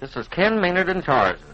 This is Ken Maynard and Tarzan,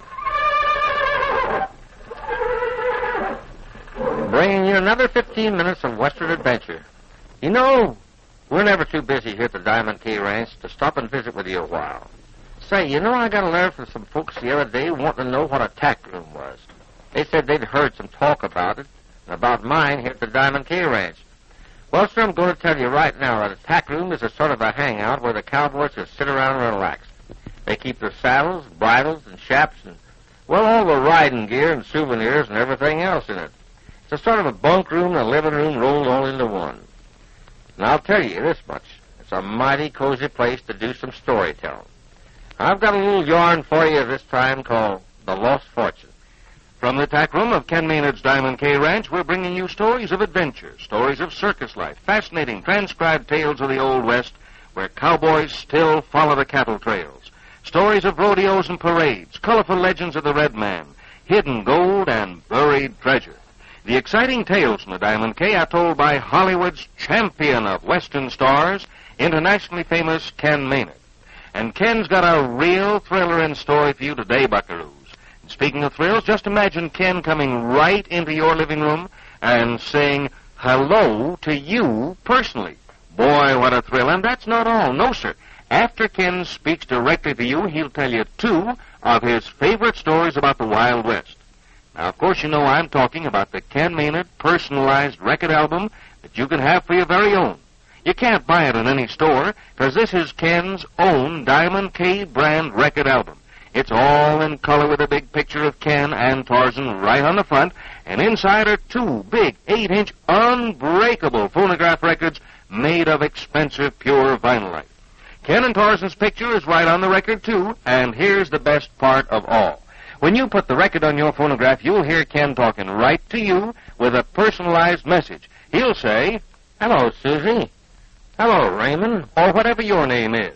bringing you another 15 minutes of Western adventure. You know, we're never too busy here at the Diamond K Ranch to stop and visit with you a while. Say, you know, I got a letter from some folks the other day wanting to know what a tack room was. They said they'd heard some talk about it, and about mine here at the Diamond K Ranch. Well, sir, I'm going to tell you right now that a tack room is a sort of a hangout where the cowboys just sit around and relax. They keep their saddles, bridles, and chaps, and, well, all the riding gear and souvenirs and everything else in it. It's a sort of a bunk room and a living room rolled all into one. And I'll tell you this much. It's a mighty cozy place to do some storytelling. I've got a little yarn for you this time called The Lost Fortune. From the tack room of Ken Maynard's Diamond K Ranch, we're bringing you stories of adventure, stories of circus life, fascinating transcribed tales of the Old West where cowboys still follow the cattle trails, stories of rodeos and parades, colorful legends of the Red Man, hidden gold and buried treasure. The exciting tales from the Diamond K are told by Hollywood's champion of Western stars, internationally famous Ken Maynard. And Ken's got a real thriller in store for you today, buckaroos. And speaking of thrills, just imagine Ken coming right into your living room and saying hello to you personally. Boy, what a thrill. And that's not all. No, sir. After Ken speaks directly to you, he'll tell you 2 of his favorite stories about the Wild West. Now, of course, you know I'm talking about the Ken Maynard personalized record album that you can have for your very own. You can't buy it in any store, because this is Ken's own Diamond K brand record album. It's all in color with a big picture of Ken and Tarzan right on the front, and inside are 2 big 8-inch unbreakable phonograph records made of expensive pure vinylite. Ken and Tarzan's picture is right on the record, too, and here's the best part of all. When you put the record on your phonograph, you'll hear Ken talking right to you with a personalized message. He'll say, "Hello, Susie. Hello, Raymond," or whatever your name is.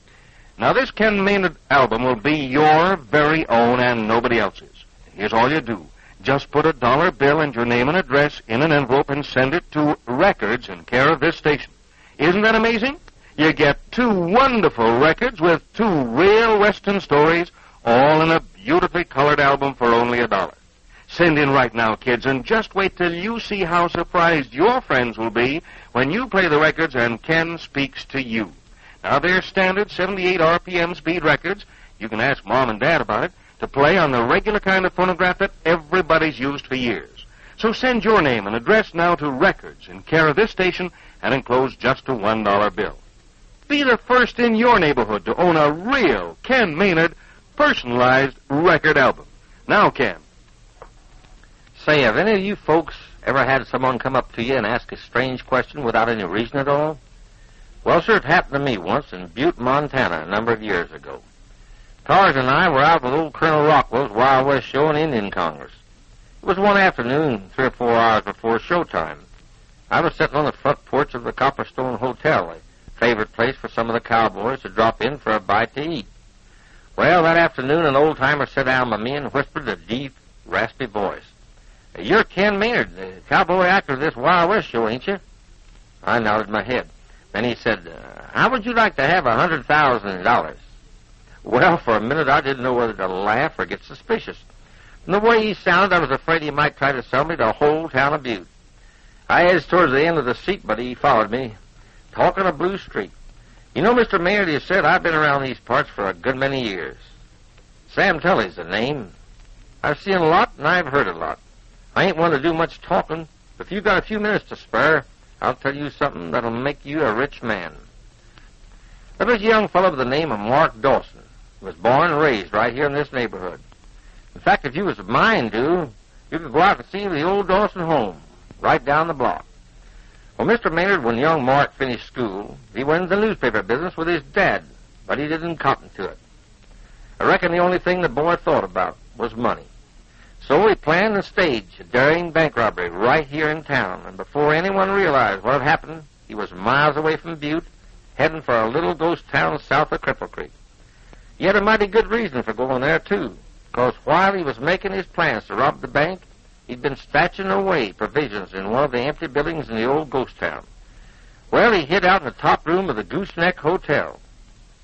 Now, this Ken Maynard album will be your very own and nobody else's. Here's all you do. Just put a $1 bill and your name and address in an envelope and send it to Records in care of this station. Isn't that amazing? You get 2 wonderful records with 2 real Western stories, all in a beautifully colored album for only $1. Send in right now, kids, and just wait till you see how surprised your friends will be when you play the records and Ken speaks to you. Now, they're standard 78 RPM speed records. You can ask Mom and Dad about it, to play on the regular kind of phonograph that everybody's used for years. So send your name and address now to Records in care of this station and enclose just a $1 bill. Be the first in your neighborhood to own a real Ken Maynard personalized record album. Now, Ken. Say, have any of you folks ever had someone come up to you and ask a strange question without any reason at all? Well, sir, it happened to me once in Butte, Montana, a number of years ago. Tarzan and I were out with old Colonel Rockwell's Wild West show in Indian Congress. It was one afternoon, 3 or 4 hours before showtime. I was sitting on the front porch of the Copperstone Hotel, a favorite place for some of the cowboys to drop in for a bite to eat. Well, that afternoon, an old-timer sat down by me and whispered in a deep, raspy voice, "You're Ken Maynard, the cowboy actor of this Wild West show, ain't you?" I nodded my head. Then he said, "How would you like to have $100,000? Well, for a minute, I didn't know whether to laugh or get suspicious. From the way he sounded, I was afraid he might try to sell me the whole town of Butte. I edged towards the end of the seat, but he followed me, talking a blue streak. "You know, Mr. Maynard," he said, "I've been around these parts for a good many years. Sam Tully's the name. I've seen a lot, and I've heard a lot. I ain't one to do much talking, but if you've got a few minutes to spare, I'll tell you something that'll make you a rich man." There was a young fellow by the name of Mark Dawson. He was born and raised right here in this neighborhood. In fact, if you was of mine to, you could go out and see the old Dawson home, right down the block. Well, Mr. Maynard, when young Mark finished school, he went into the newspaper business with his dad, but he didn't cotton to it. I reckon the only thing the boy thought about was money. So he planned and staged a daring bank robbery right here in town, and before anyone realized what had happened, he was miles away from Butte, heading for a little ghost town south of Cripple Creek. He had a mighty good reason for going there, too, because while he was making his plans to rob the bank, he'd been stashing away provisions in one of the empty buildings in the old ghost town. Well, he hid out in the top room of the Gooseneck Hotel.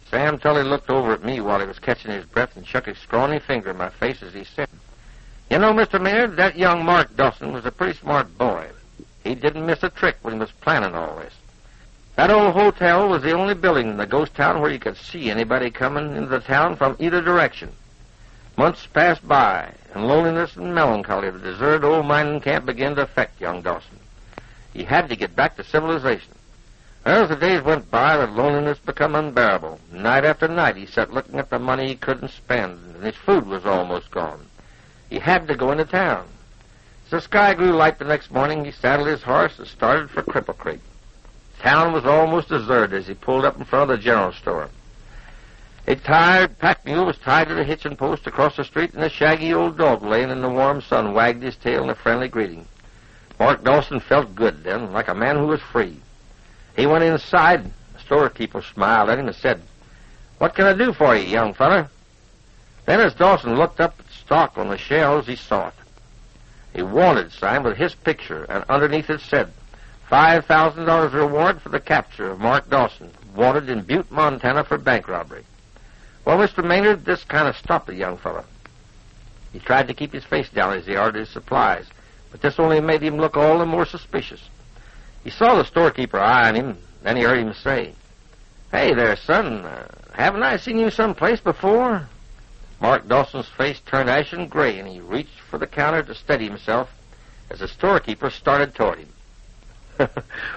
Sam Tully looked over at me while he was catching his breath and shook his scrawny finger in my face as he said, "You know, Mr. Maynard, that young Mark Dawson was a pretty smart boy. He didn't miss a trick when he was planning all this. That old hotel was the only building in the ghost town where you could see anybody coming into the town from either direction. Months passed by, and loneliness and melancholy of the deserted old mining camp began to affect young Dawson. He had to get back to civilization. Well, as the days went by, the loneliness became unbearable. Night after night, he sat looking at the money he couldn't spend, and his food was almost gone. He had to go into town. As the sky grew light the next morning, he saddled his horse and started for Cripple Creek. Town was almost deserted as he pulled up in front of the general store. A tired pack mule was tied to the hitching post across the street, and a shaggy old dog laying in the warm sun wagged his tail in a friendly greeting. Mark Dawson felt good then, like a man who was free. He went inside. The storekeeper smiled at him and said, "What can I do for you, young feller?" Then as Dawson looked up at the stock on the shelves, he saw it. A wanted sign with his picture, and underneath it said, $5,000 reward for the capture of Mark Dawson, wanted in Butte, Montana for bank robbery. Well, Mr. Maynard, this kind of stopped the young fellow. He tried to keep his face down as he ordered his supplies, but this only made him look all the more suspicious. He saw the storekeeper eyeing him, then he heard him say, "Hey there, son, haven't I seen you someplace before?" Mark Dawson's face turned ashen gray, and he reached for the counter to steady himself as the storekeeper started toward him.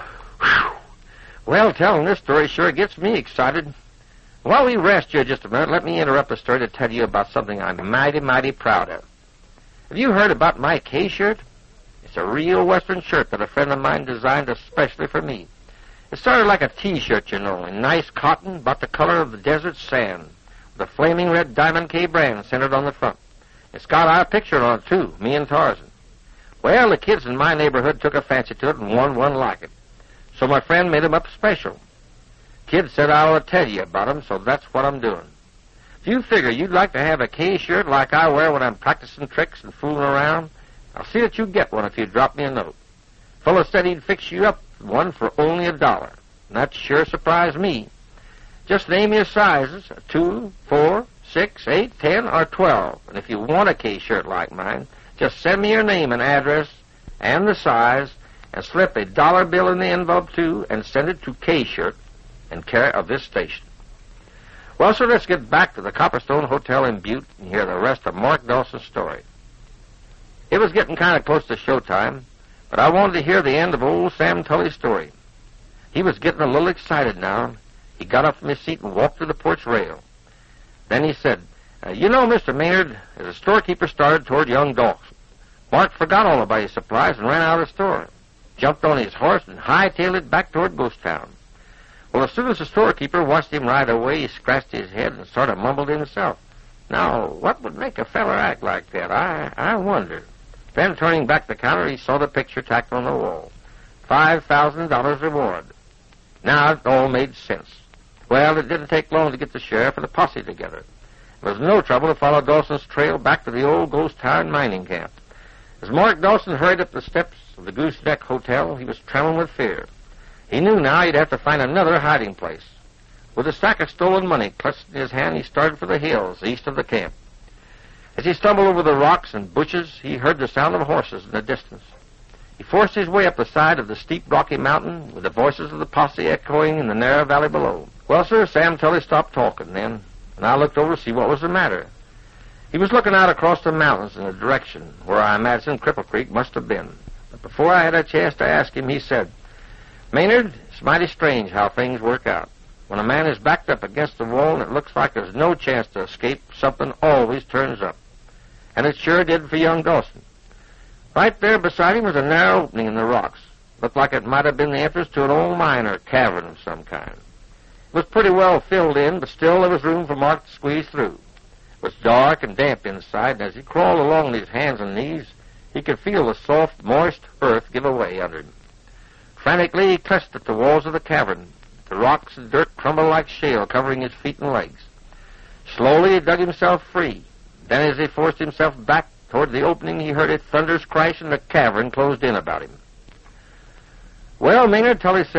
Well, telling this story sure gets me excited. While we rest here just a minute, let me interrupt the story to tell you about something I'm mighty, mighty proud of. Have you heard about my K-shirt? It's a real Western shirt that a friend of mine designed especially for me. It's sort of like a T-shirt, you know, in nice cotton, about the color of the desert sand, with a flaming red Diamond K brand centered on the front. It's got our picture on it, too, me and Tarzan. Well, the kids in my neighborhood took a fancy to it and wanted one like it. So my friend made 'em up special. Kid said I ought to tell you about 'em, so that's what I'm doing. If you figure you'd like to have a K-shirt like I wear when I'm practicing tricks and fooling around, I'll see that you get one if you drop me a note. Fellow said he'd fix you up one for only $1. And that sure surprised me. Just name your sizes, 2, 4, 6, 8, 10, or 12. And if you want a K-shirt like mine, just send me your name and address and the size and slip a dollar bill in the envelope, too, and send it to K-shirt in care of this station. Well, so let's get back to the Copperstone Hotel in Butte and hear the rest of Mark Dawson's story. It was getting kind of close to showtime, but I wanted to hear the end of old Sam Tully's story. He was getting a little excited now. He got up from his seat and walked to the porch rail. Then he said, "You know, Mr. Maynard, as the storekeeper started toward young Dawson, Mark forgot all about his supplies and ran out of the store, jumped on his horse, and hightailed it back toward Ghost Town. Well, as soon as the storekeeper watched him ride away, he scratched his head and sort of mumbled to himself. Now, what would make a feller act like that? I wonder." Then, turning back the counter, he saw the picture tacked on the wall. $5,000 reward. Now it all made sense. Well, it didn't take long to get the sheriff and the posse together. There was no trouble to follow Dawson's trail back to the old Ghost Town mining camp. As Mark Dawson hurried up the steps of the Gooseneck Hotel, he was trembling with fear. He knew now he'd have to find another hiding place. With a sack of stolen money clutched in his hand, he started for the hills east of the camp. As he stumbled over the rocks and bushes, he heard the sound of horses in the distance. He forced his way up the side of the steep rocky mountain, with the voices of the posse echoing in the narrow valley below. Well, sir, Sam Tully stopped talking then, and I looked over to see what was the matter. He was looking out across the mountains in the direction where I imagined Cripple Creek must have been. But before I had a chance to ask him, he said, "Maynard, it's mighty strange how things work out. When a man is backed up against the wall and it looks like there's no chance to escape, something always turns up. And it sure did for young Dawson. Right there beside him was a narrow opening in the rocks. Looked like it might have been the entrance to an old mine or cavern of some kind. It was pretty well filled in, but still there was room for Mark to squeeze through. It was dark and damp inside, and as he crawled along on his hands and knees, he could feel the soft, moist earth give away under him. Frantically, he clutched at the walls of the cavern. The rocks and dirt crumbled like shale, covering his feet and legs. Slowly, he dug himself free. Then, as he forced himself back toward the opening, he heard a thunderous crash, and the cavern closed in about him. "Well, Maynard," Tully said,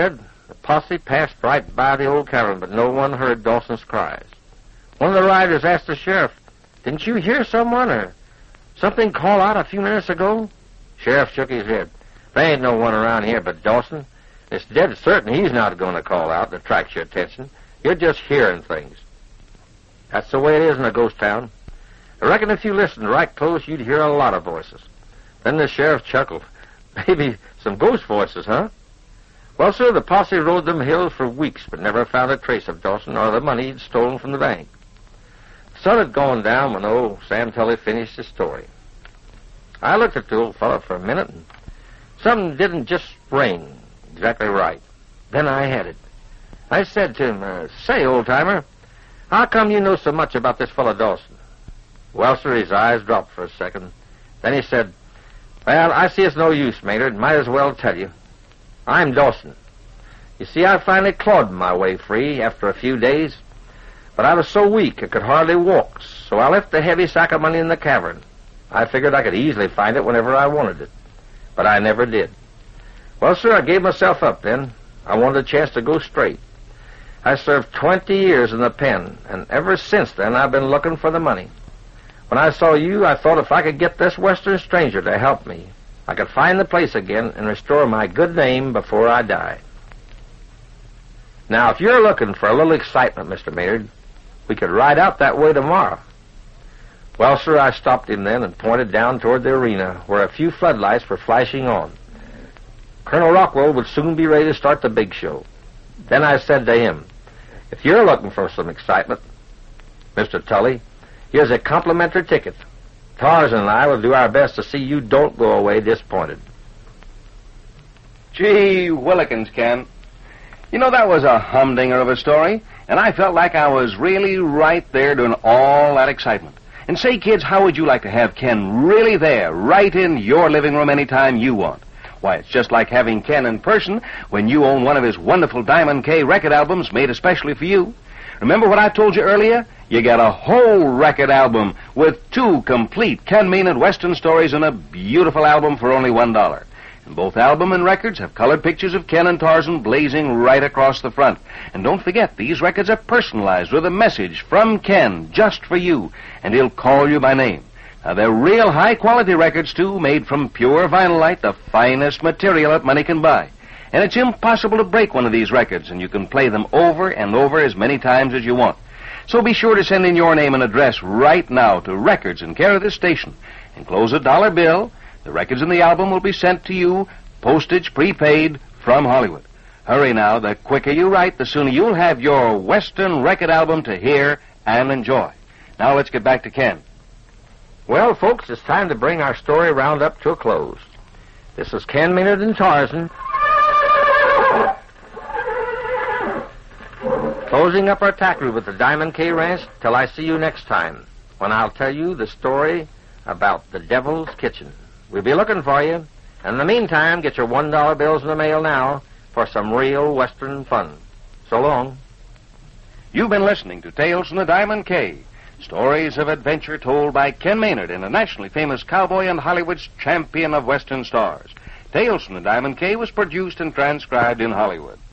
The posse passed right by the old cabin, but no one heard Dawson's cries. One of the riders asked the sheriff, "Didn't you hear someone or something call out a few minutes ago?" Sheriff shook his head. "There ain't no one around here but Dawson. It's dead certain he's not going to call out to attract your attention. You're just hearing things." That's the way it is in a ghost town. I reckon if you listened right close, you'd hear a lot of voices. Then the sheriff chuckled. "Maybe some ghost voices, huh?" Well, sir, the posse rode them hills for weeks, but never found a trace of Dawson or the money he'd stolen from the bank. The sun had gone down when old Sam Tully finished his story. I looked at the old fellow for a minute, and something didn't just ring exactly right. Then I had it. I said to him, "Say, old-timer, how come you know so much about this fellow Dawson?" Well, sir, his eyes dropped for a second. Then he said, "Well, I see it's no use, Maynard. Might as well tell you. I'm Dawson. You see, I finally clawed my way free after a few days, but I was so weak I could hardly walk, so I left the heavy sack of money in the cavern. I figured I could easily find it whenever I wanted it, but I never did. Well, sir, I gave myself up then. I wanted a chance to go straight. I served 20 years in the pen, and ever since then I've been looking for the money. When I saw you, I thought if I could get this Western stranger to help me, I could find the place again and restore my good name before I die. Now, if you're looking for a little excitement, Mr. Maynard, we could ride out that way tomorrow." Well, sir, I stopped him then and pointed down toward the arena where a few floodlights were flashing on. Colonel Rockwell would soon be ready to start the big show. Then I said to him, "If you're looking for some excitement, Mr. Tully, here's a complimentary ticket. Tarzan and I will do our best to see you don't go away disappointed." Gee willikins, Ken. You know, that was a humdinger of a story, and I felt like I was really right there during all that excitement. And say, kids, how would you like to have Ken really there, right in your living room anytime you want? Why, it's just like having Ken in person when you own one of his wonderful Diamond K record albums made especially for you. Remember what I told you earlier? You get a whole record album with 2 complete Ken Maynard Western stories in a beautiful album for only $1. And both album and records have colored pictures of Ken and Tarzan blazing right across the front. And don't forget, these records are personalized with a message from Ken just for you, and he'll call you by name. Now, they're real high-quality records, too, made from pure vinylite, the finest material that money can buy. And it's impossible to break one of these records, and you can play them over and over as many times as you want. So be sure to send in your name and address right now to Records in care of this station. Enclose a $1 bill. The records in the album will be sent to you, postage prepaid, from Hollywood. Hurry now. The quicker you write, the sooner you'll have your Western record album to hear and enjoy. Now let's get back to Ken. Well, folks, it's time to bring our story roundup to a close. This is Ken Maynard and Tarzan, closing up our tack route at the Diamond K Ranch till I see you next time, when I'll tell you the story about the Devil's Kitchen. We'll be looking for you. And in the meantime, get your $1 bills in the mail now for some real Western fun. So long. You've been listening to Tales from the Diamond K, stories of adventure told by Ken Maynard, internationally famous cowboy and Hollywood's champion of Western stars. Tales from the Diamond K was produced and transcribed in Hollywood.